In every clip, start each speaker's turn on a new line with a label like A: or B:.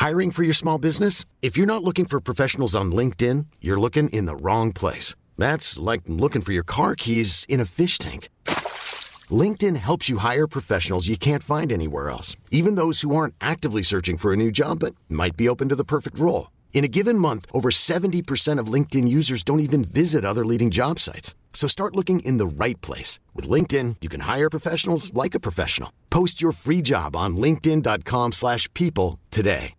A: Hiring for your small business? If you're not looking for professionals on LinkedIn, you're looking in the wrong place. That's like looking for your car keys in a fish tank. LinkedIn helps you hire professionals you can't find anywhere else, even those who aren't actively searching for a new job but might be open to the perfect role. In a given month, over 70% of LinkedIn users don't even visit other leading job sites. So start looking in the right place. With LinkedIn, you can hire professionals like a professional. Post your free job on linkedin.com/people today.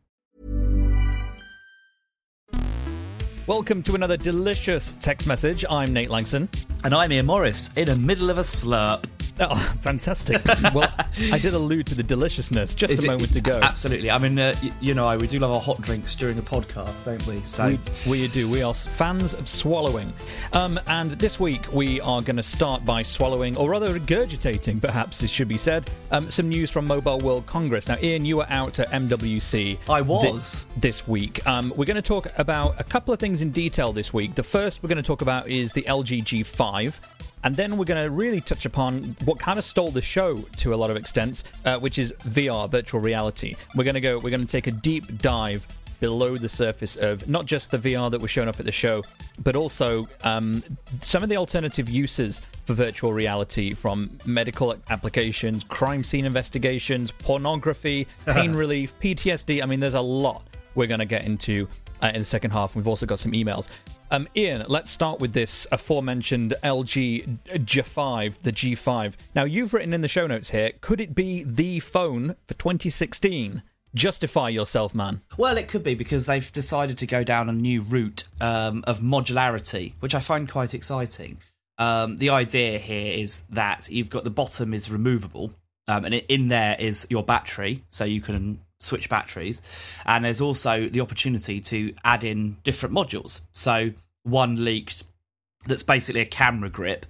B: Welcome to another delicious text message. I'm Nate Langson.
C: And I'm Ian Morris, in the middle of a slurp.
B: Oh, fantastic. Well, I did allude to the deliciousness just a moment ago.
C: Absolutely. I mean, we do love our hot drinks during a podcast, don't we? So
B: we do. We are fans of swallowing. And this week we are going to start by swallowing, or rather regurgitating, perhaps it should be said, some news from Mobile World Congress. Now, Ian, you were out at MWC.
C: I was.
B: This week. We're going to talk about a couple of things in detail this week. The first we're going to talk about is the LG G5. And then we're going to really touch upon what kind of stole the show to a lot of extents, which is VR, virtual reality. We're going to take a deep dive below the surface of not just the VR that was shown up at the show, but also some of the alternative uses for virtual reality, from medical applications, crime scene investigations, pornography, pain relief, PTSD. I mean, there's a lot we're going to get into in the second half. We've also got some emails. Ian, let's start with this aforementioned LG G5, the G5. Now, you've written in the show notes here, could it be the phone for 2016? Justify yourself, man.
C: Well, it could be, because they've decided to go down a new route of modularity, which I find quite exciting. The idea here is that you've got the bottom is removable, and in there is your battery, so you can switch batteries, and there's also the opportunity to add in different modules. So one leaked that's basically a camera grip,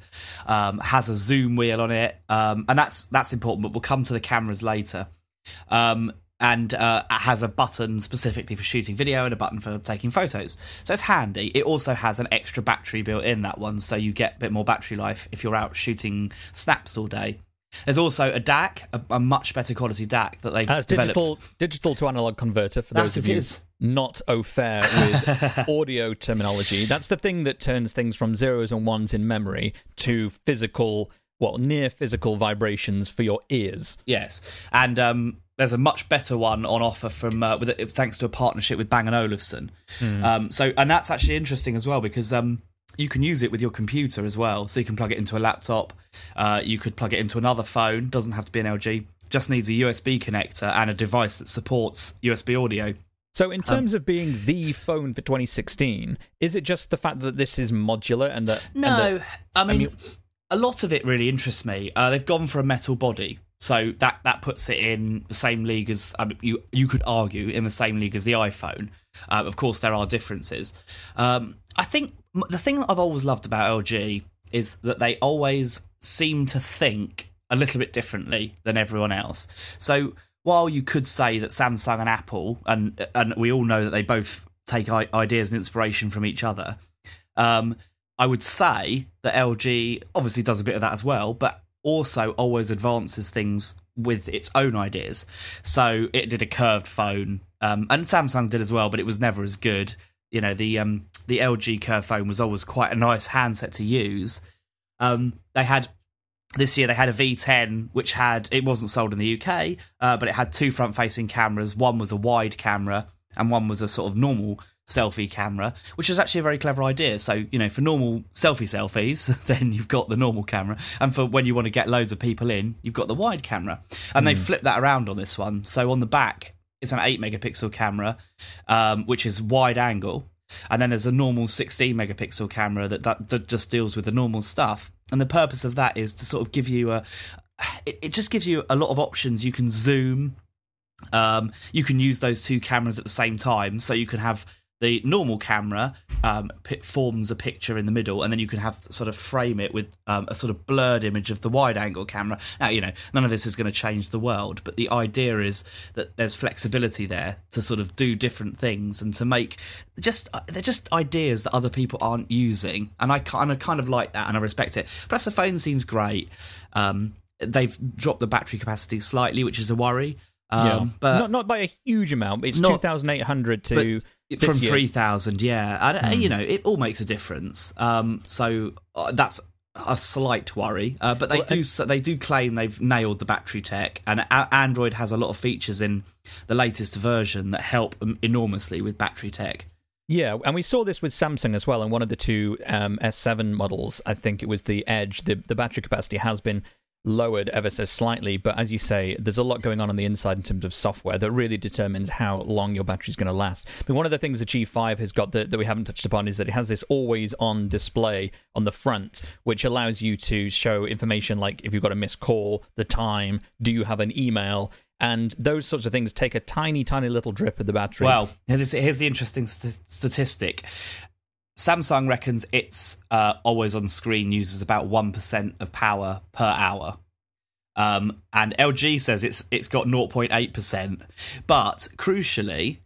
C: has a zoom wheel on it, and that's important, but we'll come to the cameras later, and it has a button specifically for shooting video and a button for taking photos, so it's handy. It also has an extra battery built in, that one, so you get a bit more battery life if you're out shooting snaps all day. There's also a DAC, a much better quality DAC that they've developed.
B: Digital to analog converter, for those of you not au fait with audio terminology. That's the thing that turns things from zeros and ones in memory to physical, near physical vibrations for your ears.
C: Yes, and there's a much better one on offer from thanks to a partnership with Bang & Olufsen. And that's actually interesting as well, because you can use it with your computer as well. So you can plug it into a laptop. You could plug it into another phone. Doesn't have to be an LG. Just needs a USB connector and a device that supports USB audio.
B: So in terms of being the phone for 2016, is it just the fact that this is modular and that...
C: No, I mean, a lot of it really interests me. They've gone for a metal body. So that puts it in the same league as... you could argue in the same league as the iPhone. Of course, there are differences. I think the thing that I've always loved about LG is that they always seem to think a little bit differently than everyone else. So while you could say that Samsung and Apple, and we all know that they both take ideas and inspiration from each other, I would say that LG obviously does a bit of that as well, but also always advances things with its own ideas. So it did a curved phone, and Samsung did as well, but it was never as good. You know, the LG curved phone was always quite a nice handset to use. This year they had a V10, which it wasn't sold in the UK, but it had two front-facing cameras. One was a wide camera, and one was a sort of normal selfie camera, which is actually a very clever idea. So, you know, for normal selfies, then you've got the normal camera, and for when you want to get loads of people in, you've got the wide camera. And they flipped that around on this one. So on the back, it's an 8-megapixel camera, which is wide angle, and then there's a normal 16-megapixel camera that just deals with the normal stuff. And the purpose of that is to sort of give you it just gives you a lot of options. You can zoom, you can use those two cameras at the same time, so you can have the normal camera forms a picture in the middle, and then you can have sort of frame it with a sort of blurred image of the wide angle camera. Now, you know, none of this is going to change the world, but the idea is that there's flexibility there to sort of do different things and to make they're just ideas that other people aren't using, and I kind of like that, and I respect it. Plus, the phone seems great. They've dropped the battery capacity slightly, which is a worry.
B: But not by a huge amount. It's 2,800 to
C: from
B: year.
C: 3,000. Yeah, and it all makes a difference. So that's a slight worry. But they do claim they've nailed the battery tech, and Android has a lot of features in the latest version that help enormously with battery tech.
B: Yeah, and we saw this with Samsung as well. In one of the two S7 models, I think it was the Edge, the battery capacity has been lowered ever so slightly, but as you say, there's a lot going on the inside in terms of software that really determines how long your battery's going to last. I mean, one of the things the G5 has got that we haven't touched upon is that it has this always-on display on the front, which allows you to show information like if you've got a missed call, the time, do you have an email, and those sorts of things take a tiny, tiny little drip of the battery.
C: Well, here's the interesting statistic. Samsung reckons its always-on screen uses about 1% of power per hour. And LG says it's got 0.8%. But, crucially,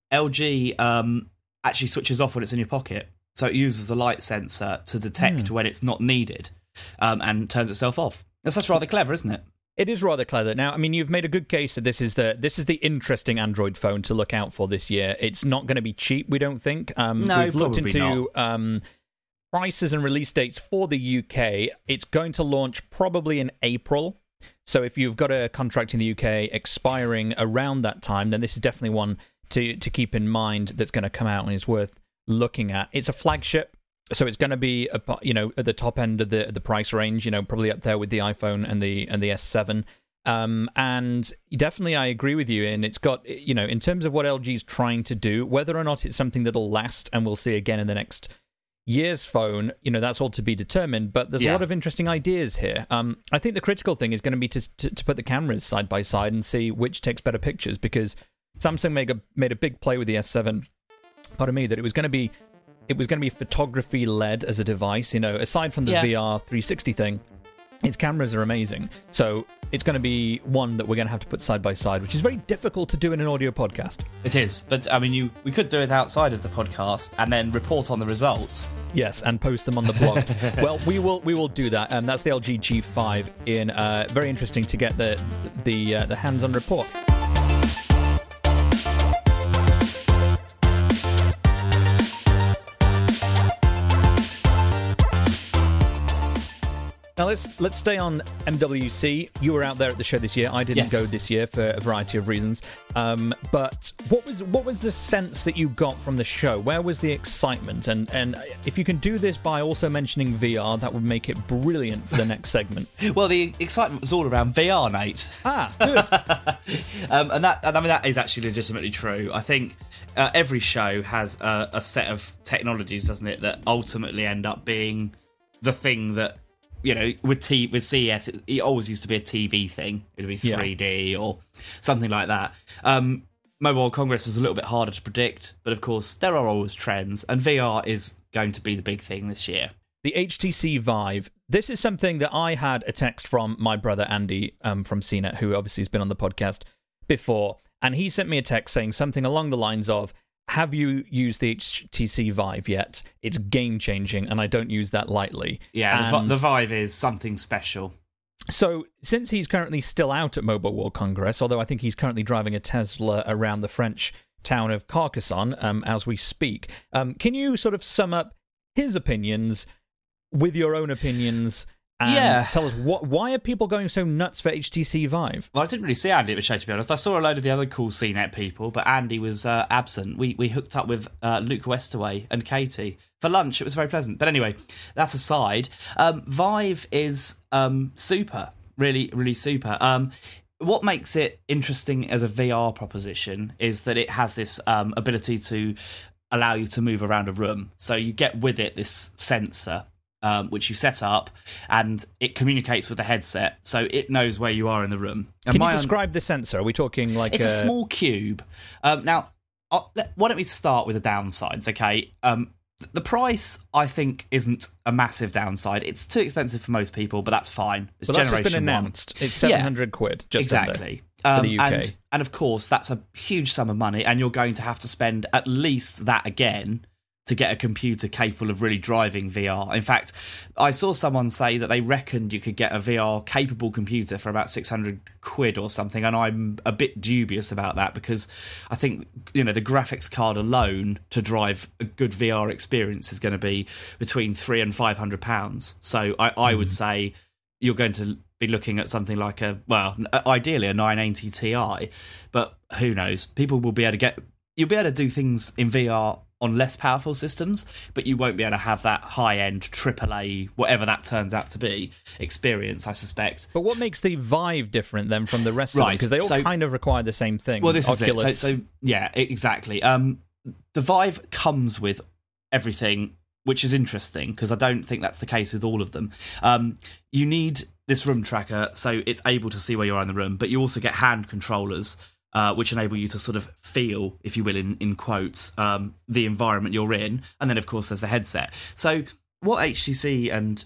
C: LG actually switches off when it's in your pocket. So it uses the light sensor to detect when it's not needed and turns itself off. That's rather clever, isn't it?
B: It is rather clever. Now, I mean, you've made a good case that this is the interesting Android phone to look out for this year. It's not going to be cheap, we don't think.
C: No,
B: we've looked into
C: not.
B: Prices and release dates for the UK. It's going to launch probably in April. So if you've got a contract in the UK expiring around that time, then this is definitely one to keep in mind that's going to come out and is worth looking at. It's a flagship. So it's going to be, at the top end of the price range, probably up there with the iPhone and the S7. And definitely, I agree with you. And it's got, in terms of what LG's trying to do, whether or not it's something that'll last and we'll see again in the next year's phone, that's all to be determined. But there's a lot of interesting ideas here. I think the critical thing is going to be to put the cameras side by side and see which takes better pictures, because Samsung made a big play with the S7. Pardon me, that it was going to be photography led as a device. Aside from the VR 360 thing, its cameras are amazing. So it's going to be one that we're going to have to put side by side, which is very difficult to do in an audio podcast.
C: It is, but I mean, we could do it outside of the podcast and then report on the results.
B: Yes, and post them on the blog. Well, we will do that. That's the LG G5. Very interesting to get the hands-on report. Now let's stay on MWC. You were out there at the show this year. I didn't go this year for a variety of reasons. But what was the sense that you got from the show? Where was the excitement? And if you can do this by also mentioning VR, that would make it brilliant for the next segment.
C: Well, the excitement was all around VR, Nate.
B: Good.
C: and that is actually legitimately true. I think every show has a set of technologies, doesn't it, that ultimately end up being the thing that, with CES, it always used to be a TV thing. It would be 3D or something like that. Mobile World Congress is a little bit harder to predict, but of course there are always trends, and VR is going to be the big thing this year.
B: The HTC Vive. This is something that I had a text from my brother Andy from CNET, who obviously has been on the podcast before, and he sent me a text saying something along the lines of, have you used the HTC Vive yet? It's game-changing, and I don't use that lightly.
C: Yeah, the Vive is something special.
B: So, since he's currently still out at Mobile World Congress, although I think he's currently driving a Tesla around the French town of Carcassonne as we speak, can you sort of sum up his opinions with your own opinions? And tell us, why are people going so nuts for HTC Vive?
C: Well, I didn't really see Andy at the show, to be honest. I saw a load of the other cool CNET people, but Andy was absent. We hooked up with Luke Westaway and Katie for lunch. It was very pleasant. But anyway, that aside, Vive is super, really, really super. What makes it interesting as a VR proposition is that it has this ability to allow you to move around a room. So you get with it this sensor, which you set up, and it communicates with the headset, so it knows where you are in the room. And
B: can you describe the sensor? Are we talking like
C: it's a small cube? Now, why don't we start with the downsides, okay? The price, I think, isn't a massive downside. It's too expensive for most people, but that's fine. It's
B: well, that's
C: generation
B: just been announced. It's 700 quid, just
C: exactly.
B: For the UK.
C: And of course, that's a huge sum of money, and you're going to have to spend at least that again to get a computer capable of really driving VR. In fact, I saw someone say that they reckoned you could get a VR capable computer for about 600 quid or something, and I'm a bit dubious about that, because I think, the graphics card alone to drive a good VR experience is going to be between £300 and £500. So I would say you're going to be looking at something like ideally a 980 Ti, but who knows? You'll be able to do things in VR on less powerful systems, but you won't be able to have that high-end AAA, whatever that turns out to be, experience, I suspect.
B: But what makes the Vive different then from the rest of them? Because they all kind of require the same thing.
C: Well, this Oculus. Is it. So yeah, exactly. The Vive comes with everything, which is interesting, because I don't think that's the case with all of them. You need this room tracker, so it's able to see where you are in the room, but you also get hand controllers, which enable you to sort of feel, if you will, in quotes, the environment you're in. And then, of course, there's the headset. So what HTC and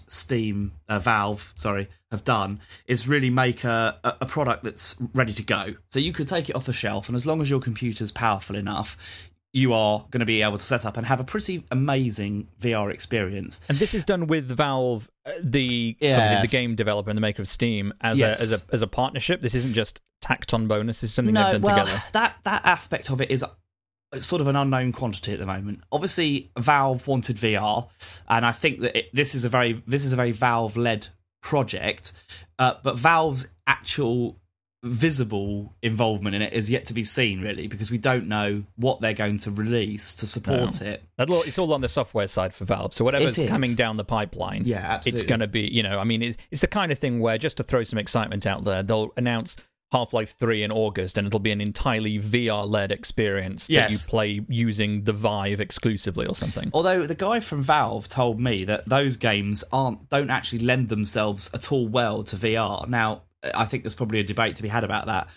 C: Valve, have done is really make a product that's ready to go. So you could take it off the shelf, and as long as your computer's powerful enough, you are going to be able to set up and have a pretty amazing VR experience.
B: And this is done with Valve, the game developer and the maker of Steam, as a partnership. This isn't just tacked on bonus. This is something they've done together.
C: That aspect of it is sort of an unknown quantity at the moment. Obviously, Valve wanted VR, and I think that this is a very Valve-led project. But Valve's actual visible involvement in it is yet to be seen, really, because we don't know what they're going to release to support it.
B: It's all on the software side for Valve, so whatever's coming down the pipeline, it's going to be, it's the kind of thing where, just to throw some excitement out there, they'll announce Half-Life 3 in August, and it'll be an entirely VR-led experience that you play using the Vive exclusively or something.
C: Although the guy from Valve told me that those games don't actually lend themselves at all well to VR. Now, I think there's probably a debate to be had about that.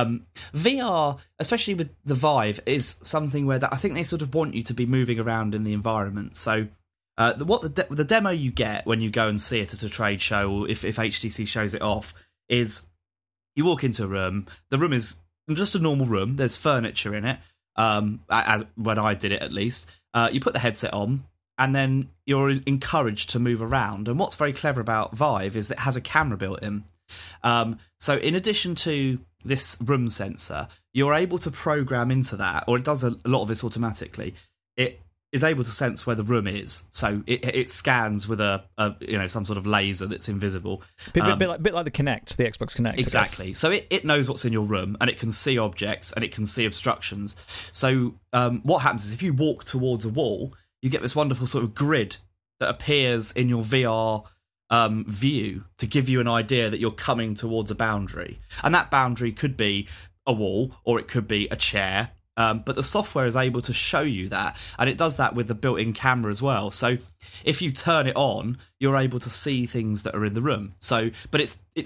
C: VR, especially with the Vive, is something where I think they sort of want you to be moving around in the environment. So the demo you get when you go and see it at a trade show, or if HTC shows it off, is you walk into a room. The room is just a normal room. There's furniture in it, as when I did it at least. You put the headset on, and then you're encouraged to move around. And what's very clever about Vive is it has a camera built in. So in addition to this room sensor, you're able to program into that, or it does a lot of this automatically. It is able to sense where the room is, so it scans with a some sort of laser that's invisible.
B: A bit like the Kinect, the Xbox Kinect.
C: Exactly. So it knows what's in your room, and it can see objects, and it can see obstructions. So what happens is, if you walk towards a wall, you get this wonderful sort of grid that appears in your VR view to give you an idea that you're coming towards a boundary. And that boundary could be a wall, or it could be a chair. But the software is able to show you that, and it does that with the built-in camera as well. So if you turn it on, you're able to see things that are in the room. So, but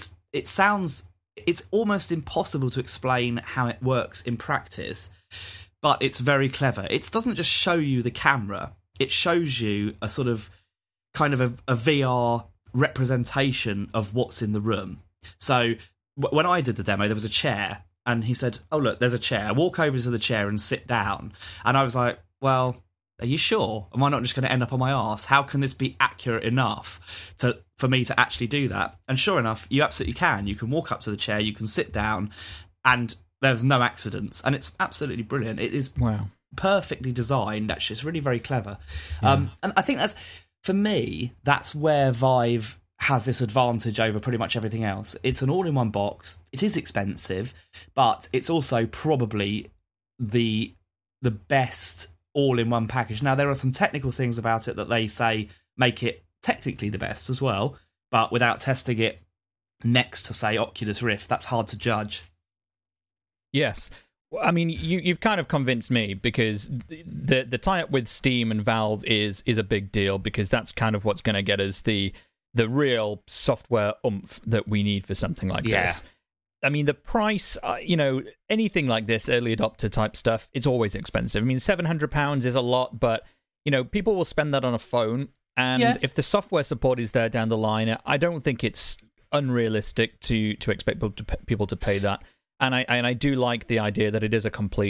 C: it's almost impossible to explain how it works in practice, but it's very clever. It doesn't just show you the camera; it shows you a sort of kind of a VR representation of what's in the room. So when I did the demo, there was a chair. And he said, "Oh, look, there's a chair. Walk over to the chair and sit down." And I was like, "Well, are you sure? Am I not just going to end up on my arse? How can this be accurate enough for me to actually do that?" And sure enough, you absolutely can. You can walk up to the chair, you can sit down, and there's no accidents. And it's absolutely brilliant. It is perfectly designed, actually. It's really very clever. And I think for me, that's where Vive has this advantage over pretty much everything else. It's an all-in-one box. It is expensive, but it's also probably the best all-in-one package. Now, there are some technical things about it that they say make it technically the best as well, but without testing it next to, say, Oculus Rift, that's hard to judge.
B: Yes. I mean, you've kind of convinced me, because the tie-up with Steam and Valve is a big deal, because that's kind of what's going to get us the real software oomph that we need for something like this. I mean, the price, anything like this, early adopter type stuff, it's always expensive. I mean, £700 is a lot, but, people will spend that on a phone. And if the software support is there down the line, I don't think it's unrealistic to expect people to pay that. And I do like the idea that it is a complete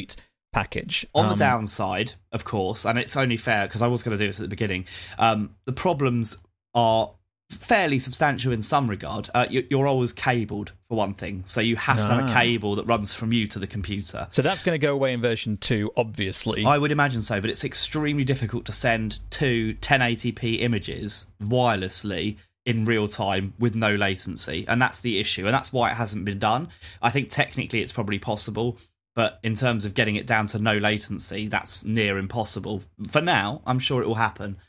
B: package.
C: On the downside, of course, and it's only fair because I was going to do this at the beginning, the problems are fairly substantial in some regard. You're always cabled, for one thing, so you have to have a cable that runs from you to the computer.
B: So that's going to go away in version 2, obviously.
C: I would imagine so, but it's extremely difficult to send two 1080p images wirelessly in real time with no latency, and that's the issue, and that's why it hasn't been done. I think technically it's probably possible, but in terms of getting it down to no latency, that's near impossible. For now, I'm sure it will happen.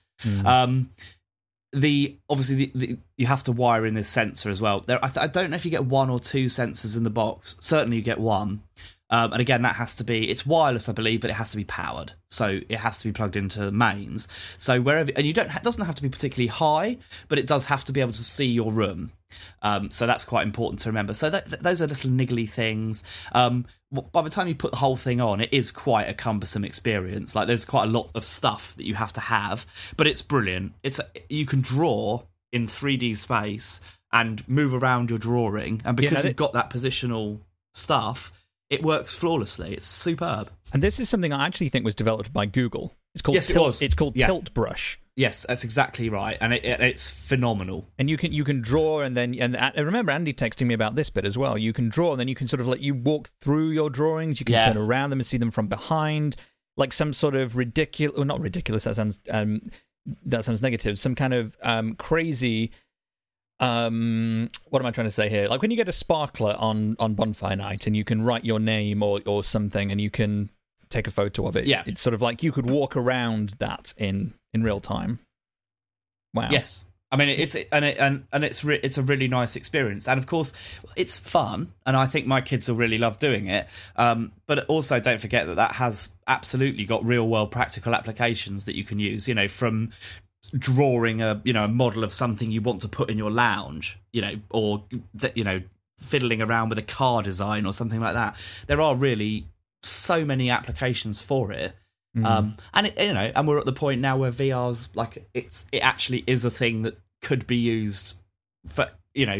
C: Obviously you have to wire in this sensor as well. I don't know if you get one or two sensors in the box. Certainly you get one. And again, that has to be, it's wireless, I believe, but it has to be powered. So it has to be plugged into the mains. So wherever, and it doesn't have to be particularly high, but it does have to be able to see your room. So that's quite important to remember. So those are little niggly things. By the time you put the whole thing on, it is quite a cumbersome experience. Like, there's quite a lot of stuff that you have to have, but it's brilliant. You can draw in 3D space and move around your drawing, and because you've got that positional stuff, it works flawlessly. It's superb.
B: And this is something I actually think was developed by Google. It's called It's called Tilt Brush.
C: Yes, that's exactly right, and it's phenomenal.
B: And you can draw, and I remember Andy texting me about this bit as well. You can draw, and then you can sort of you walk through your drawings. You can turn around them and see them from behind, like some sort of ridiculous. Well, not ridiculous. That sounds negative. Some kind of crazy. What am I trying to say here? Like when you get a sparkler on Bonfire Night, and you can write your name or something, and you can take a photo of it.
C: Yeah,
B: it's sort of like you could walk around that in real time. Wow.
C: Yes, I mean it's a really nice experience, and of course it's fun, and I think my kids will really love doing it. But also don't forget that has absolutely got real world practical applications that you can use. You know, from drawing a model of something you want to put in your lounge, or fiddling around with a car design or something like that. There are really so many applications for it. And we're at the point now where VR's it actually is a thing that could be used for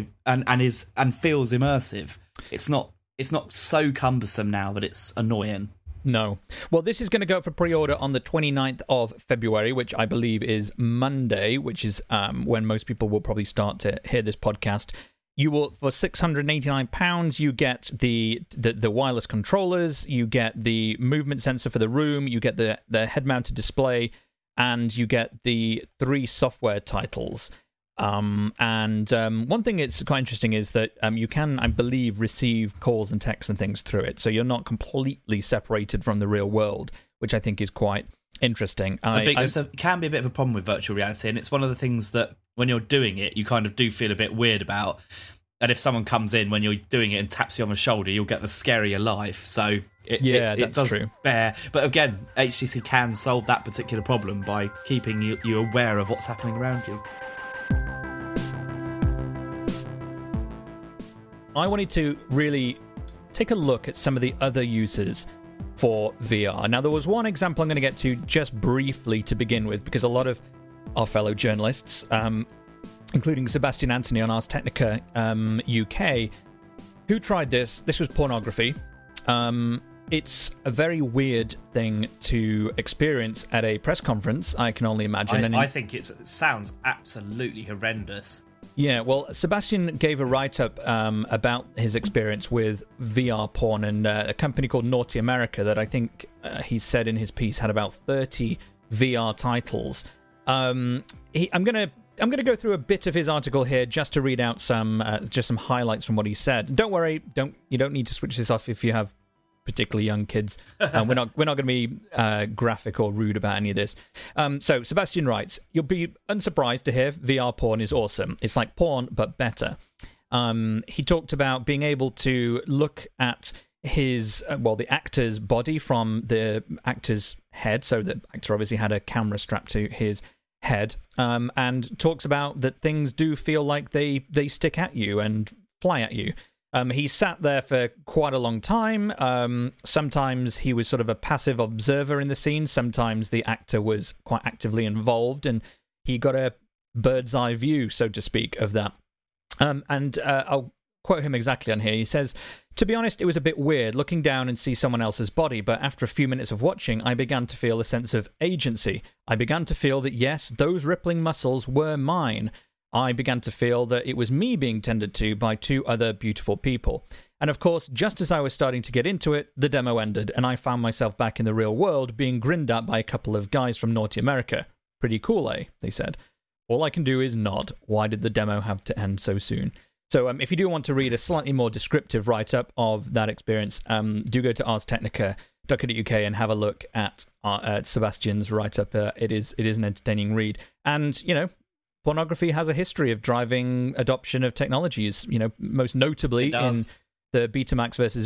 C: and feels immersive. It's not so cumbersome now that it's annoying.
B: No. Well, this is going to go up for pre-order on the 29th of February, which I believe is Monday, which is when most people will probably start to hear this podcast. You will, for £689, you get the wireless controllers, you get the movement sensor for the room, you get the head-mounted display, and you get the 3 software titles. One thing that's quite interesting is that you can, I believe, receive calls and texts and things through it, so you're not completely separated from the real world, which I think is quite interesting.
C: It can be a bit of a problem with virtual reality, and it's one of the things that when you're doing it, you kind of do feel a bit weird about. And if someone comes in when you're doing it and taps you on the shoulder, you'll get the scarier life. So it does true. Bear. But again, HTC can solve that particular problem by keeping you aware of what's happening around you.
B: I wanted to really take a look at some of the other uses for VR. Now, there was one example I'm going to get to just briefly to begin with, because a lot of our fellow journalists, including Sebastian Anthony on Ars Technica UK, who tried this. This was pornography. It's a very weird thing to experience at a press conference, I can only imagine.
C: I think it sounds absolutely horrendous.
B: Yeah, well, Sebastian gave a write-up about his experience with VR porn, and a company called Naughty America that I think he said in his piece had about 30 VR titles. I'm going to go through a bit of his article here just to read out some highlights from what he said. Don't worry, you don't need to switch this off if you have particularly young kids. We're not going to be graphic or rude about any of this. So Sebastian writes, "You'll be unsurprised to hear VR porn is awesome. It's like porn but better." He talked about being able to look at his the actor's body from the actor's head. So the actor obviously had a camera strapped to his head, and talks about that things do feel like they stick at you and fly at you. He sat there for quite a long time. Sometimes he was sort of a passive observer in the scene. Sometimes the actor was quite actively involved, and he got a bird's eye view, so to speak, of that. I'll quote him exactly on here. He says, To be honest, it was a bit weird looking down and see someone else's body, but after a few minutes of watching, I began to feel a sense of agency. I began to feel that, yes, those rippling muscles were mine. I began to feel that it was me being tended to by two other beautiful people. And of course, just as I was starting to get into it, the demo ended, and I found myself back in the real world being grinned at by a couple of guys from Naughty America. Pretty cool, eh? They said. All I can do is nod. Why did the demo have to end so soon? So if you do want to read a slightly more descriptive write-up of that experience, do go to arstechnica.co.uk and have a look at Sebastian's write-up. It is an entertaining read. And, pornography has a history of driving adoption of technologies, most notably in the Betamax versus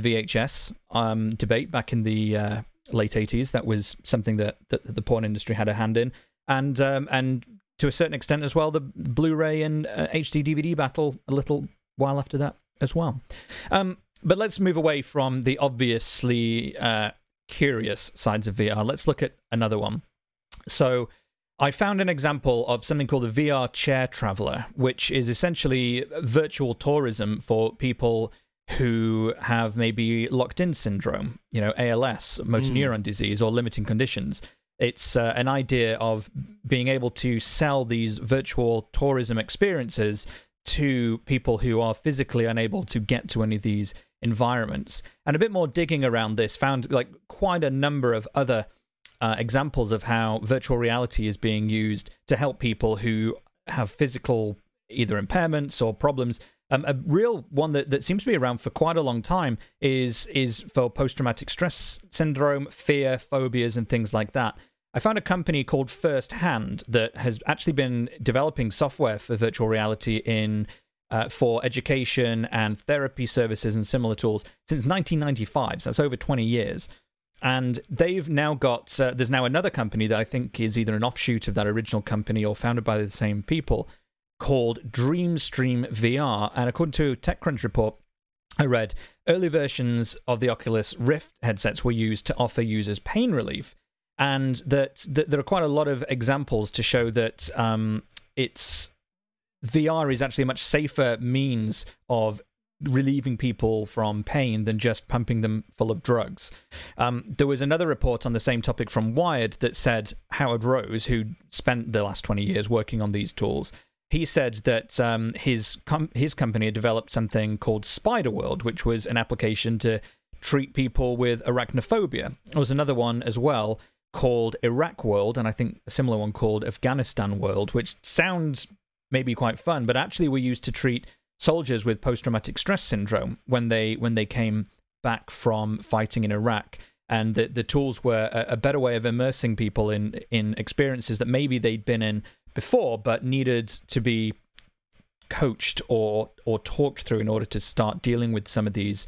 B: VHS debate back in the late 80s. That was something that the porn industry had a hand in. And to a certain extent as well, the Blu-ray and HD DVD battle a little while after that as well. But let's move away from the obviously curious sides of VR. Let's look at another one. So I found an example of something called the VR Chair Traveler, which is essentially virtual tourism for people who have maybe locked-in syndrome, ALS, motor neuron disease, or limiting conditions. It's an idea of being able to sell these virtual tourism experiences to people who are physically unable to get to any of these environments. And a bit more digging around this found quite a number of other examples of how virtual reality is being used to help people who have physical either impairments or problems. A real one that seems to be around for quite a long time is for post-traumatic stress syndrome, fear, phobias, and things like that. I found a company called First Hand that has actually been developing software for virtual reality for education and therapy services and similar tools since 1995. So that's over 20 years. And they've now got, there's now another company that I think is either an offshoot of that original company or founded by the same people, called Dreamstream VR. And according to a TechCrunch report I read, early versions of the Oculus Rift headsets were used to offer users pain relief. And that there are quite a lot of examples to show that VR is actually a much safer means of relieving people from pain than just pumping them full of drugs. There was another report on the same topic from Wired that said Howard Rose, who spent the last 20 years working on these tools, he said that his company had developed something called Spider-World, which was an application to treat people with arachnophobia. There was another one as well called Iraq World, and I think a similar one called Afghanistan World, which sounds maybe quite fun, but actually were used to treat soldiers with post-traumatic stress syndrome when they came back from fighting in Iraq. And the tools were a better way of immersing people in experiences that maybe they'd been in before, but needed to be coached or talked through in order to start dealing with some of these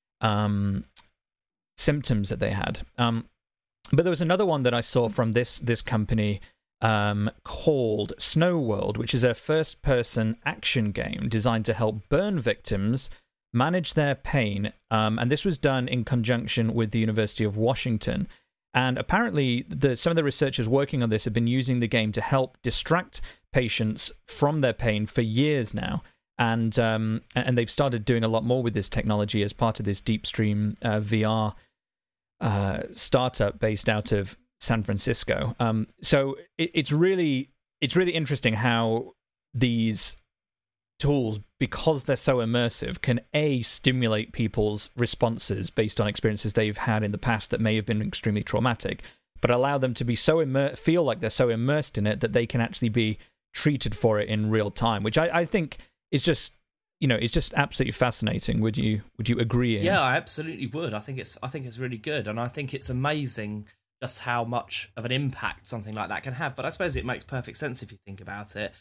B: symptoms that they had. But there was another one that I saw from this company called Snow World, which is a first-person action game designed to help burn victims manage their pain. And this was done in conjunction with the University of Washington. And apparently, some of the researchers working on this have been using the game to help distract patients from their pain for years now. And they've started doing a lot more with this technology as part of this Deepstream VR startup based out of San Francisco. So it's really interesting how these tools, because they're so immersive, can stimulate people's responses based on experiences they've had in the past that may have been extremely traumatic, but allow them to be feel like they're so immersed in it that they can actually be treated for it in real time, which I think is just it's just absolutely fascinating. Would you agree, Ian?
C: Yeah, I absolutely would. I think it's really good, and I think it's amazing just how much of an impact something like that can have. But I suppose it makes perfect sense if you think about it.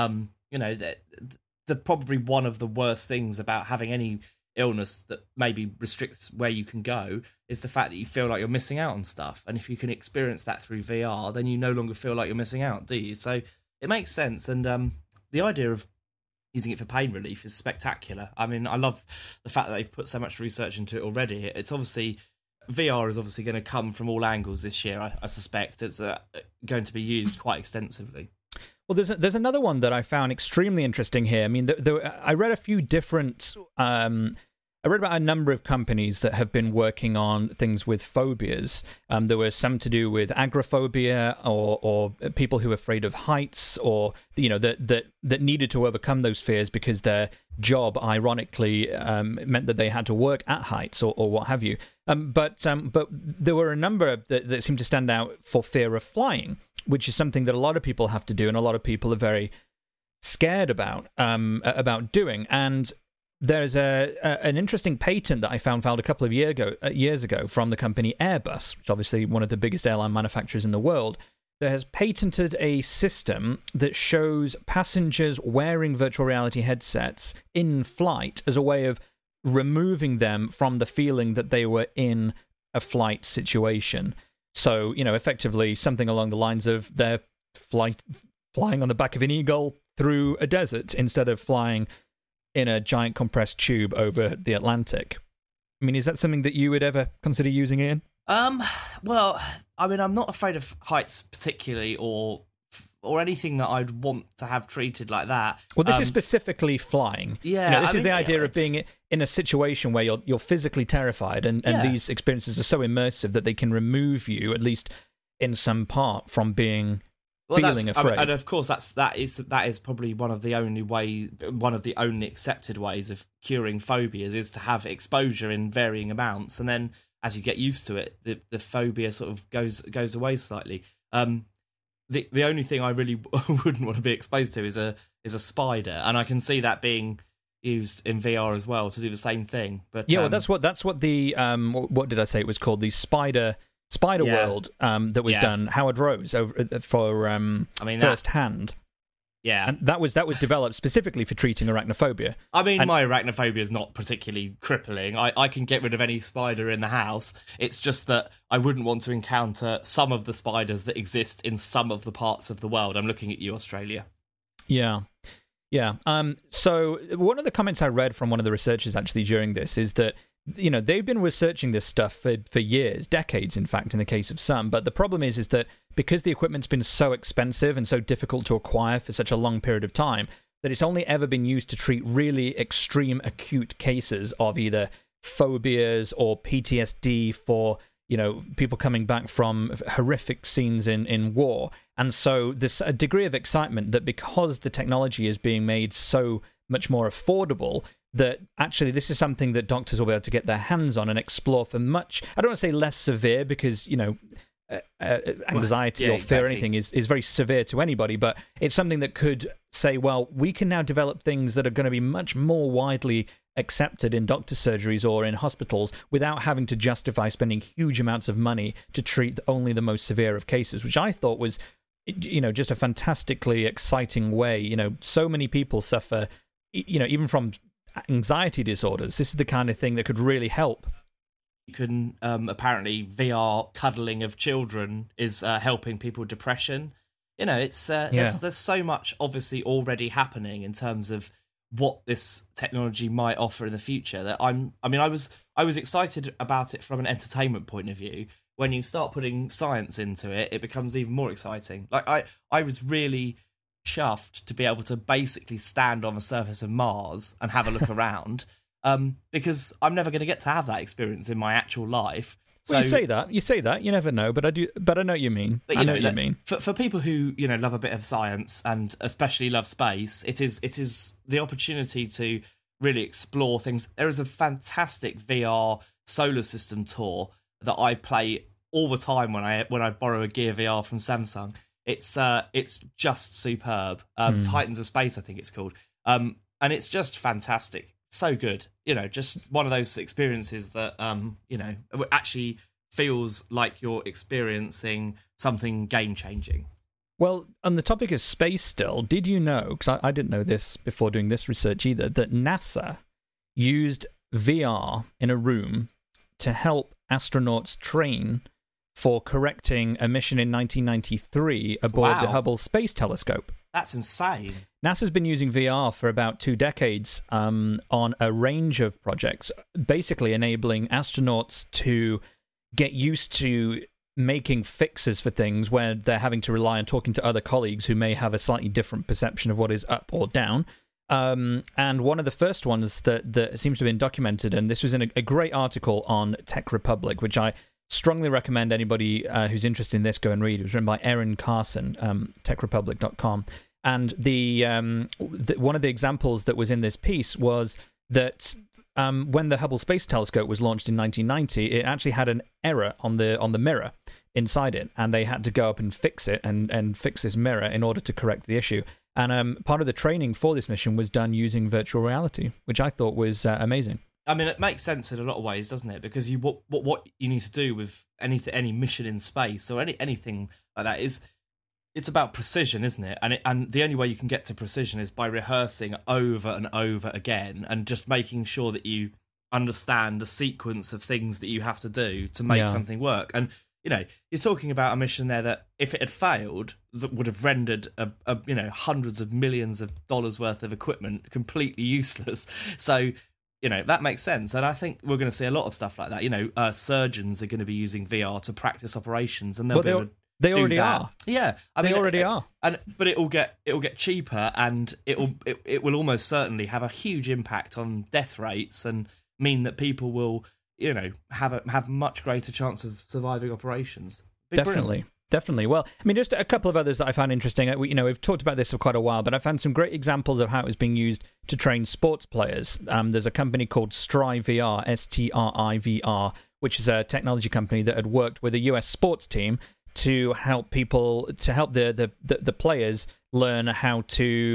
C: The probably one of the worst things about having any illness that maybe restricts where you can go is the fact that you feel like you're missing out on stuff. And if you can experience that through VR, then you no longer feel like you're missing out, do you? So it makes sense. And the idea of using it for pain relief is spectacular. I mean, I love the fact that they've put so much research into it already. VR is obviously going to come from all angles this year, I suspect. It's going to be used quite extensively.
B: Well, there's another one that I found extremely interesting here. I mean, I read a few different I read about a number of companies that have been working on things with phobias. There were some to do with agoraphobia, or people who are afraid of heights, or that needed to overcome those fears because their job, ironically, meant that they had to work at heights or what have you. But there were a number that seemed to stand out for fear of flying, which is something that a lot of people have to do, and a lot of people are very scared about doing. And there's an interesting patent that I found a couple of years ago from the company Airbus, which is obviously one of the biggest airline manufacturers in the world, that has patented a system that shows passengers wearing virtual reality headsets in flight as a way of removing them from the feeling that they were in a flight situation. So, effectively something along the lines of they're flying on the back of an eagle through a desert instead of flying in a giant compressed tube over the Atlantic. I mean, is that something that you would ever consider using, Ian?
C: Well, I mean, I'm not afraid of heights particularly, or anything that I'd want to have treated like that.
B: Well, this is specifically flying.
C: Yeah,
B: this is the idea of being in a situation where you're physically terrified, and these experiences are so immersive that they can remove you, at least in some part, from being feeling afraid.
C: And of course, that is probably one of the only accepted ways of curing phobias is to have exposure in varying amounts, and then as you get used to it, the phobia sort of goes away slightly. The only thing I really wouldn't want to be exposed to is a spider, and I can see that being used in VR as well to do the same thing. But
B: well, that's what the what did I say it was called? The Spider World that was done. Howard Rose over for First Hand.
C: Yeah,
B: and that was developed specifically for treating arachnophobia.
C: I mean, my arachnophobia is not particularly crippling. I can get rid of any spider in the house. It's just that I wouldn't want to encounter some of the spiders that exist in some of the parts of the world. I'm looking at you, Australia.
B: Yeah. So one of the comments I read from one of the researchers actually during this is that they've been researching this stuff for years, decades, in fact, in the case of some. But the problem is that because the equipment's been so expensive and so difficult to acquire for such a long period of time, that it's only ever been used to treat really extreme acute cases of either phobias or PTSD for, people coming back from horrific scenes in war. And so there's a degree of excitement that because the technology is being made so much more affordable, that actually this is something that doctors will be able to get their hands on and explore for much, I don't want to say less severe, because, anxiety or fear or anything is very severe to anybody, but it's something that could say, well, we can now develop things that are going to be much more widely accepted in doctor surgeries or in hospitals without having to justify spending huge amounts of money to treat only the most severe of cases, which I thought was, just a fantastically exciting way. So many people suffer, even from anxiety disorders. This is the kind of thing that could really help.
C: You can apparently VR cuddling of children is helping people with depression. It's there's so much obviously already happening in terms of what this technology might offer in the future that I was excited about it from an entertainment point of view. When you start putting science into it, it becomes even more exciting. Like I was really chuffed to be able to basically stand on the surface of Mars and have a look around, because I'm never going to get to have that experience in my actual life. So,
B: well, you say that, you never know, but I know what you mean. But I know what you mean.
C: For people who love a bit of science and especially love space, it is the opportunity to really explore things. There is a fantastic VR solar system tour that I play all the time when I borrow a Gear VR from Samsung. It's just superb. Titans of Space, I think it's called. And it's just fantastic. So good. Just one of those experiences that, actually feels like you're experiencing something game-changing.
B: Well, on the topic of space still, did you know, because I didn't know this before doing this research either, that NASA used VR in a room to help astronauts train for correcting a mission in 1993 aboard the Hubble Space Telescope.
C: That's insane.
B: NASA's been using VR for about 2 decades on a range of projects, basically enabling astronauts to get used to making fixes for things where they're having to rely on talking to other colleagues who may have a slightly different perception of what is up or down. And one of the first ones that seems to have been documented, and this was in a great article on Tech Republic, which I strongly recommend anybody who's interested in this go and read. It was written by Erin Carson, techrepublic.com. And the one of the examples that was in this piece was that when the Hubble Space Telescope was launched in 1990, it actually had an error on the mirror inside it, and they had to go up and fix it and fix this mirror in order to correct the issue. And part of the training for this mission was done using virtual reality, which I thought was amazing.
C: I mean, it makes sense in a lot of ways, doesn't it? Because what you need to do with any mission in space or anything like that is, it's about precision, isn't it? And the only way you can get to precision is by rehearsing over and over again, and just making sure that you understand the sequence of things that you have to do to make something work. And you're talking about a mission there that, if it had failed, that would have rendered hundreds of millions of dollars worth of equipment completely useless. So, that makes sense. And I think we're going to see a lot of stuff like that. Surgeons are going to be using VR to practice operations, and
B: they already are.
C: Yeah,
B: they already are.
C: But it will get cheaper, and it will almost certainly have a huge impact on death rates, and mean that people will have much greater chance of surviving operations.
B: Definitely. Well, I mean, just a couple of others that I found interesting. We've talked about this for quite a while, but I found some great examples of how it was being used to train sports players. There's a company called StriVR, STRIVR, which is a technology company that had worked with a US sports team to help the players learn how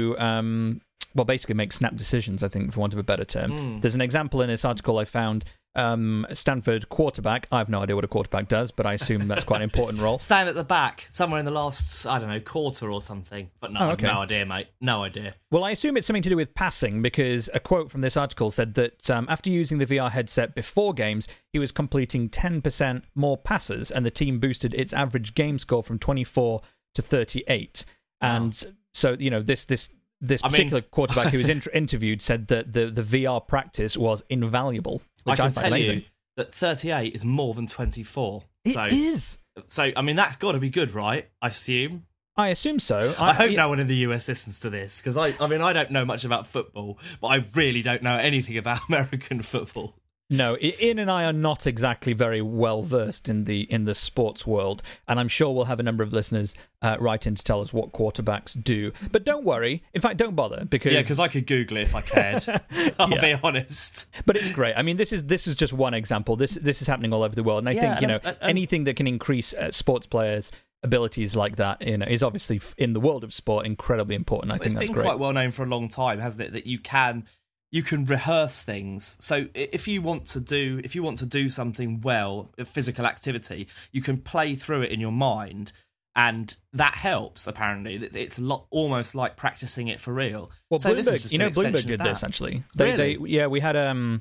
B: to basically make snap decisions, I think, for want of a better term. There's an example in this article I found. Stanford quarterback. I have no idea what a quarterback does, but I assume that's quite an important role.
C: Stand at the back, somewhere in the last, quarter or something. But no, okay. No idea, mate. No idea.
B: Well, I assume it's something to do with passing, because a quote from this article said that after using the VR headset before games, he was completing 10% more passes, and the team boosted its average game score from 24 to 38. And so, this particular quarterback who was interviewed said that the VR practice was invaluable.
C: I can tell you that 38 is more than 24.
B: It is.
C: So, I mean, that's got to be good, right? I assume.
B: I assume so.
C: I hope no one in the US listens to this, because I don't know much about football, but I really don't know anything about American football.
B: No, Ian and I are not exactly very well versed in the sports world, and I'm sure we'll have a number of listeners write in to tell us what quarterbacks do. But don't worry. In fact, don't bother, because
C: I could Google it if I cared. I'll be honest.
B: But it's great. I mean, this is just one example. This is happening all over the world, and I think anything that can increase sports players' abilities like that, is obviously in the world of sport incredibly important. I think that's great.
C: It's been quite well known for a long time, hasn't it, that you can rehearse things. So if you want to do something well, a physical activity, you can play through it in your mind, and that helps. Apparently, it's almost like practicing it for real.
B: Well, so Bloomberg did this actually. We had a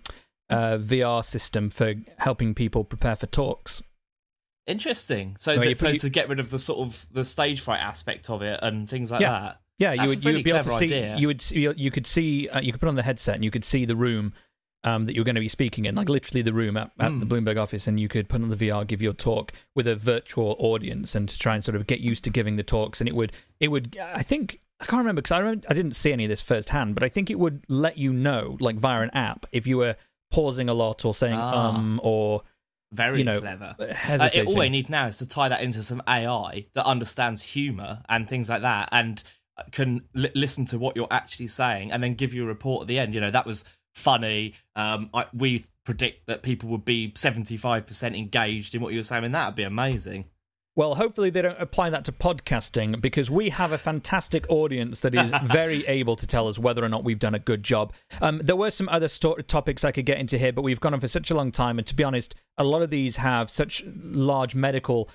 B: VR system for helping people prepare for talks.
C: Interesting. So to get rid of the sort of the stage fright aspect of it and things like that.
B: Yeah, you would be able to see. Idea. You could see. You could put on the headset and you could see the room that you were going to be speaking in, like literally the room at the Bloomberg office, and you could put on the VR, give your talk with a virtual audience, and to try and sort of get used to giving the talks. And it would. I think I can't remember, because I didn't see any of this firsthand, but I think it would let you know, like via an app, if you were pausing a lot or saying or.
C: Very clever. All they need now is to tie that into some AI that understands humour and things like that, and can listen to what you're actually saying, and then give you a report at the end. That was funny. We predict that people would be 75% engaged in what you were saying, and that would be amazing.
B: Well, hopefully they don't apply that to podcasting, because we have a fantastic audience that is very able to tell us whether or not we've done a good job. There were some other topics I could get into here, but we've gone on for such a long time, and to be honest, a lot of these have such large medical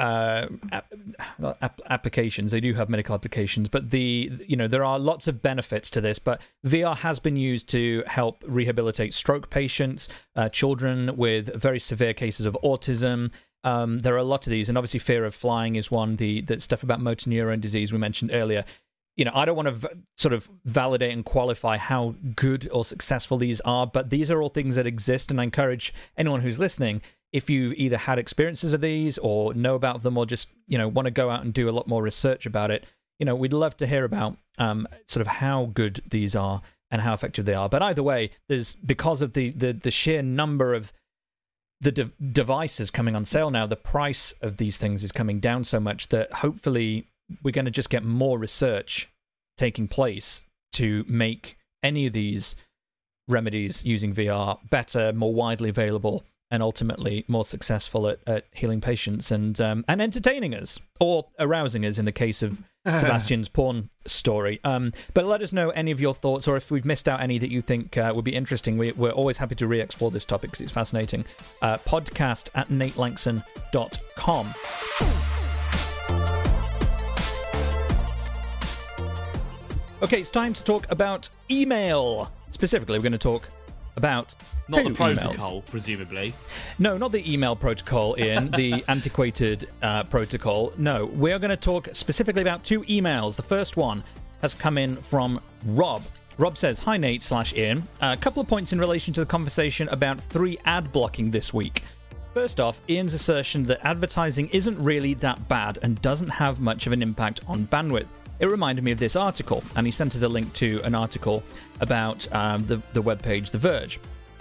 B: applications. They do have medical applications, but there are lots of benefits to this. But VR has been used to help rehabilitate stroke patients, children with very severe cases of autism. There are a lot of these, and obviously fear of flying is one. The stuff about motor neurone disease we mentioned earlier. I don't want to sort of validate and qualify how good or successful these are, but these are all things that exist, and I encourage anyone who's listening, if you've either had experiences of these or know about them, or just want to go out and do a lot more research about it, we'd love to hear about sort of how good these are and how effective they are. But either way, because of the sheer number of the devices coming on sale now, the price of these things is coming down so much that hopefully we're going to just get more research taking place to make any of these remedies using VR better, more widely available, and ultimately more successful at healing patients and entertaining us, or arousing us in the case of Sebastian's porn story. But let us know any of your thoughts, or if we've missed out any that you think would be interesting. We're always happy to re-explore this topic because it's fascinating. podcast@natelangson.com. Okay, it's time to talk about email. Specifically, we're going to talk about
C: not the protocol,
B: emails.
C: Presumably.
B: No, not the email protocol, Ian, the antiquated protocol. No, we're going to talk specifically about 2 emails. The first one has come in from Rob. Rob says, "Hi Nate/Ian. A couple of points in relation to the conversation about 3 ad blocking this week. First off, Ian's assertion that advertising isn't really that bad and doesn't have much of an impact on bandwidth. It reminded me of this article," and he sent us a link to an article about the webpage The Verge.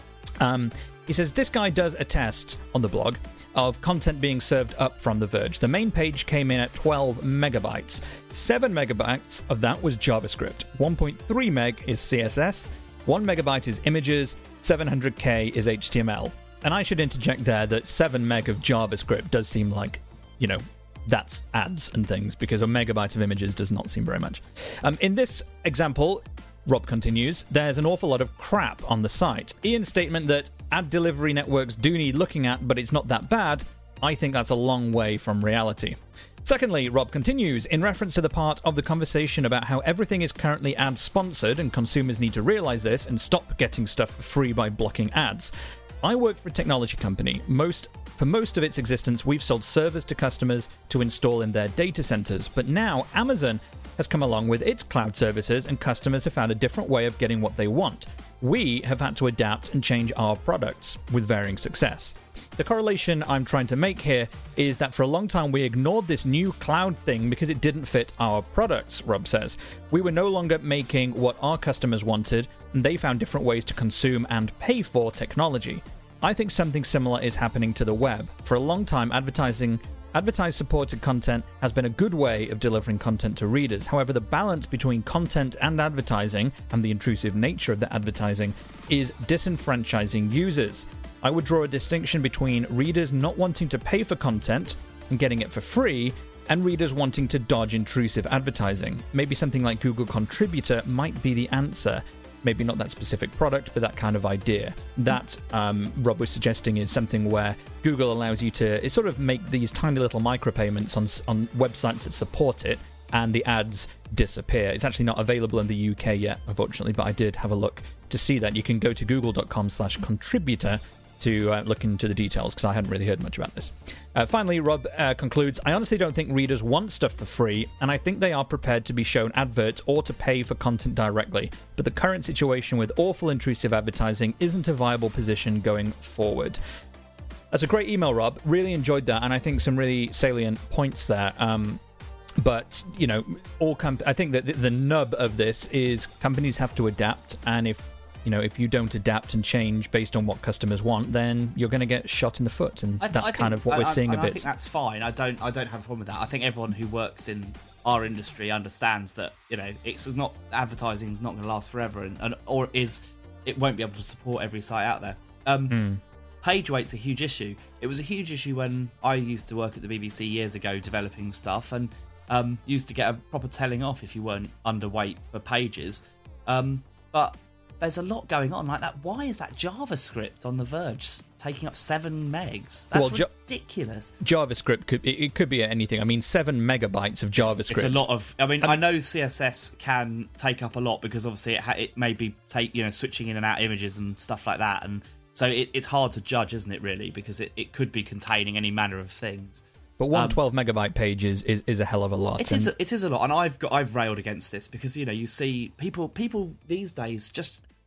B: He says, "This guy does a test on the blog of content being served up from The Verge. The main page came in at 12 megabytes. 7 megabytes of that was JavaScript. 1.3 meg is CSS. 1 megabyte is images. 700k is HTML. And I should interject there that 7 meg of JavaScript does seem like, that's ads and things, because a megabyte of images does not seem very much. In this example," Rob continues, "there's an awful lot of crap on the site. Ian's statement that ad delivery networks do need looking at, but it's not that bad, I think that's a long way from reality." Secondly, Rob continues, "In reference to the part of the conversation about how everything is currently ad-sponsored and consumers need to realize this and stop getting stuff for free by blocking ads. I work for a technology company. For most of its existence, we've sold servers to customers to install in their data centers. But now Amazon has come along with its cloud services and customers have found a different way of getting what they want. We have had to adapt and change our products with varying success. The correlation I'm trying to make here is that for a long time we ignored this new cloud thing because it didn't fit our products," Rob says. "We were no longer making what our customers wanted, and they found different ways to consume and pay for technology. I think something similar is happening to the web. For a long time, advertiser-supported content has been a good way of delivering content to readers. However, the balance between content and advertising, and the intrusive nature of the advertising, is disenfranchising users. I would draw a distinction between readers not wanting to pay for content and getting it for free, and readers wanting to dodge intrusive advertising. Maybe something like Google Contributor might be the answer. Maybe not that specific product, but that kind of idea." That, Rob was suggesting, is something where Google allows you to sort of make these tiny little micropayments on websites that support it, and the ads disappear. It's actually not available in the UK yet, unfortunately, but I did have a look to see that. You can go to google.com/contributor to look into the details, because I hadn't really heard much about this. Finally, Rob concludes, "I honestly don't think readers want stuff for free, and I think they are prepared to be shown adverts or to pay for content directly. But the current situation with awful intrusive advertising isn't a viable position going forward." That's a great email, Rob. Really enjoyed that, and I think some really salient points there. But, I think that the nub of this is companies have to adapt, and if you don't adapt and change based on what customers want, then you're going to get shot in the foot, and that's kind of what we're seeing a bit.
C: I think that's fine. I don't have a problem with that. I think everyone who works in our industry understands that advertising's not going to last forever, it won't be able to support every site out there. Page weight's a huge issue. It was a huge issue when I used to work at the BBC years ago developing stuff, and used to get a proper telling off if you weren't underweight for pages. But there's a lot going on like that. Why is that JavaScript on The Verge taking up 7 megs? That's ridiculous.
B: JavaScript could be anything. I mean, 7 megabytes of JavaScript.
C: It's a lot of. I know CSS can take up a lot because obviously it may be switching in and out images and stuff like that, and so it's hard to judge, isn't it? Really, because it could be containing any manner of things.
B: But one 12 megabyte page is a hell of a lot.
C: It is a lot, and I've railed against this because you see people these days just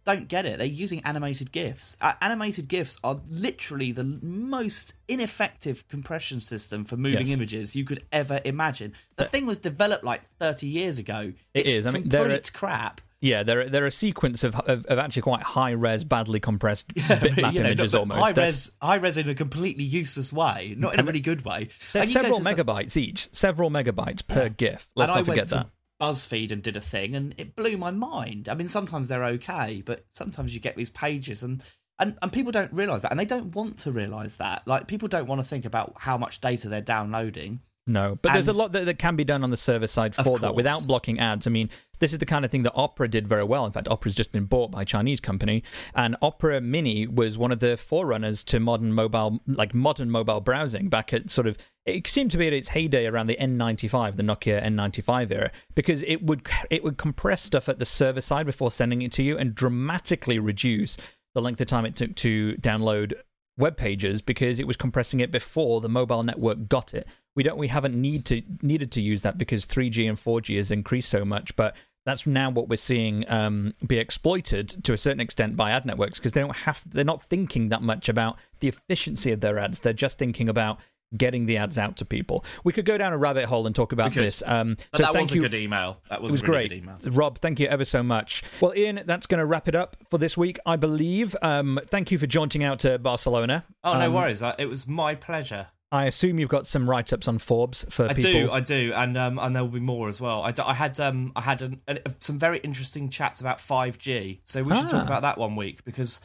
C: don't get it. They're using animated GIFs. Animated GIFs are literally the most ineffective compression system for moving images you could ever imagine. The thing was developed like 30 years ago. It's complete crap.
B: Yeah, they're a sequence of actually quite high-res, badly compressed bitmap images almost.
C: High-res in a completely useless way, not in a really good way.
B: There's several megabytes each, several megabytes per GIF. Let's not forget that.
C: BuzzFeed and did a thing, and it blew my mind. I mean, sometimes they're okay, but sometimes you get these pages, and people don't realise that, and they don't want to realise that. Like, people don't want to think about how much data they're downloading.
B: No, but there's a lot that can be done on the server side for that without blocking ads. I mean, this is the kind of thing that Opera did very well. In fact, Opera's just been bought by a Chinese company, and Opera Mini was one of the forerunners to modern mobile browsing back at sort of, it seemed to be at its heyday around the N95, the Nokia N95 era, because it would compress stuff at the server side before sending it to you and dramatically reduce the length of time it took to download web pages because it was compressing it before the mobile network got it. We haven't needed to use that because 3G and 4G has increased so much, but that's now what we're seeing be exploited to a certain extent by ad networks because they're not thinking that much about the efficiency of their ads. They're just thinking about getting the ads out to people. We could go down a rabbit hole and talk about this.
C: But that was a good email. That was a really good email.
B: Rob, thank you ever so much. Well, Ian, that's going to wrap it up for this week, I believe. Thank you for jaunting out to Barcelona.
C: Oh, no worries. It was my pleasure.
B: I assume you've got some write-ups on Forbes for people.
C: I do, and there will be more as well. I had some very interesting chats about 5G, so we should talk about that one week because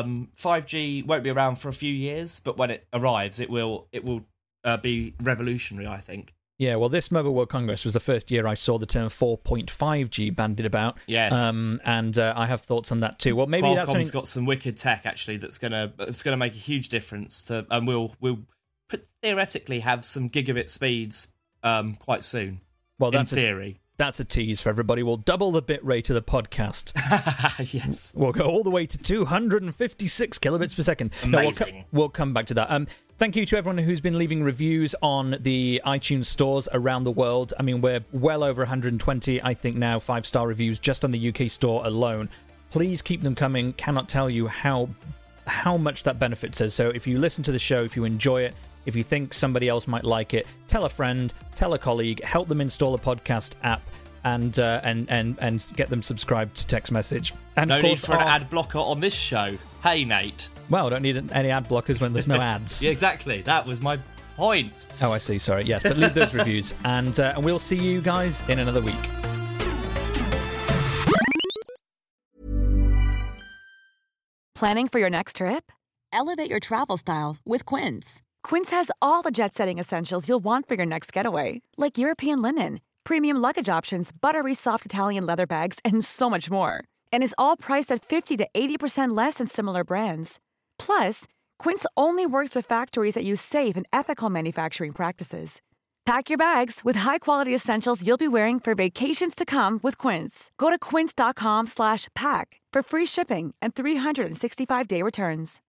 C: 5G won't be around for a few years, but when it arrives, it will be revolutionary, I think.
B: Yeah, well, this Mobile World Congress was the first year I saw the term 4.5G bandied about.
C: Yes,
B: and I have thoughts on that too. Well, maybe
C: Qualcomm's got some wicked tech actually that's gonna make a huge difference to, and we'll theoretically have some gigabit speeds quite soon.
B: Well,
C: in theory.
B: That's a tease for everybody. We'll double the bit rate of the podcast.
C: Yes.
B: We'll go all the way to 256 kilobits per second.
C: Amazing.
B: No, we'll come back to that. Thank you to everyone who's been leaving reviews on the iTunes stores around the world. I mean, we're well over 120, I think now, 5-star reviews just on the UK store alone. Please keep them coming. Cannot tell you how much that benefits us. So if you listen to the show, if you enjoy it, if you think somebody else might like it, tell a friend, tell a colleague, help them install a podcast app, and get them subscribed to text message. And
C: no need for an ad blocker on this show. Hey, Nate.
B: Well, I don't need any ad blockers when there's no ads.
C: Yeah, exactly. That was my point.
B: Oh, I see. Sorry. Yes, but leave those reviews, and we'll see you guys in another week.
D: Planning for your next trip?
E: Elevate your travel style with Quince.
D: Quince has all the jet-setting essentials you'll want for your next getaway, like European linen, premium luggage options, buttery soft Italian leather bags, and so much more. And is all priced at 50 to 80% less than similar brands. Plus, Quince only works with factories that use safe and ethical manufacturing practices. Pack your bags with high-quality essentials you'll be wearing for vacations to come with Quince. Go to quince.com/pack for free shipping and 365-day returns.